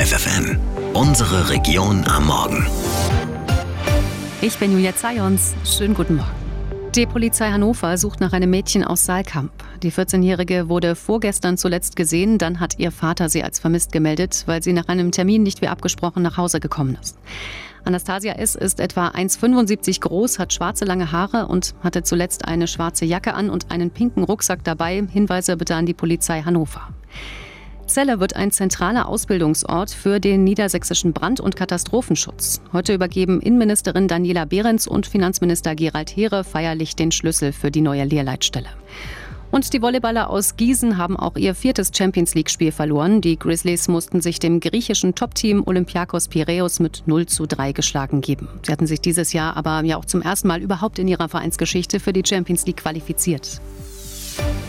FFN, unsere Region am Morgen. Ich bin Julia Zajons. Schönen guten Morgen. Die Polizei Hannover sucht nach einem Mädchen aus Saalkamp. Die 14-Jährige wurde vorgestern zuletzt gesehen. Dann hat ihr Vater sie als vermisst gemeldet, weil sie nach einem Termin nicht wie abgesprochen nach Hause gekommen ist. Anastasia S. ist etwa 1,75 groß, hat schwarze lange Haare und hatte zuletzt eine schwarze Jacke an und einen pinken Rucksack dabei. Hinweise bitte an die Polizei Hannover. Celle wird ein zentraler Ausbildungsort für den niedersächsischen Brand- und Katastrophenschutz. Heute übergeben Innenministerin Daniela Behrens und Finanzminister Gerald Heere feierlich den Schlüssel für die neue Lehrleitstelle. Und die Volleyballer aus Gießen haben auch ihr 4. Champions-League-Spiel verloren. Die Grizzlies mussten sich dem griechischen Top-Team Olympiakos Piräus mit 0:3 geschlagen geben. Sie hatten sich dieses Jahr aber auch zum ersten Mal überhaupt in ihrer Vereinsgeschichte für die Champions League qualifiziert.